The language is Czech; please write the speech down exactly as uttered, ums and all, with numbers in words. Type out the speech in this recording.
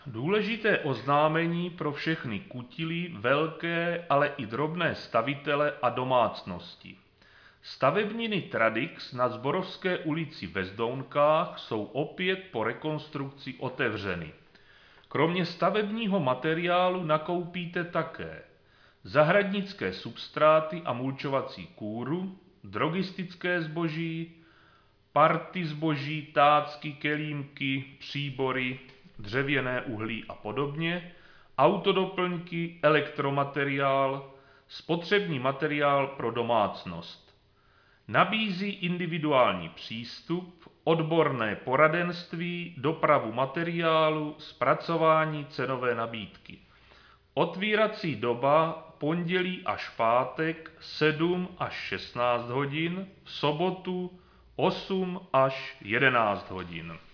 Důležité oznámení pro všechny kutilí, velké, ale i drobné stavitele a domácnosti. Stavebniny Tradix na Zborovské ulici ve Zdounkách jsou opět po rekonstrukci otevřeny. Kromě stavebního materiálu nakoupíte také zahradnické substráty a mulčovací kůru, drogistické zboží, party zboží, tácky, kelímky, příbory, dřevěné uhlí a podobně, autodoplňky, elektromateriál, spotřební materiál pro domácnost. Nabízí individuální přístup, odborné poradenství, dopravu materiálu, zpracování cenové nabídky. Otvírací doba pondělí až pátek sedm až šestnáct hodin, v sobotu osm až jedenáct hodin.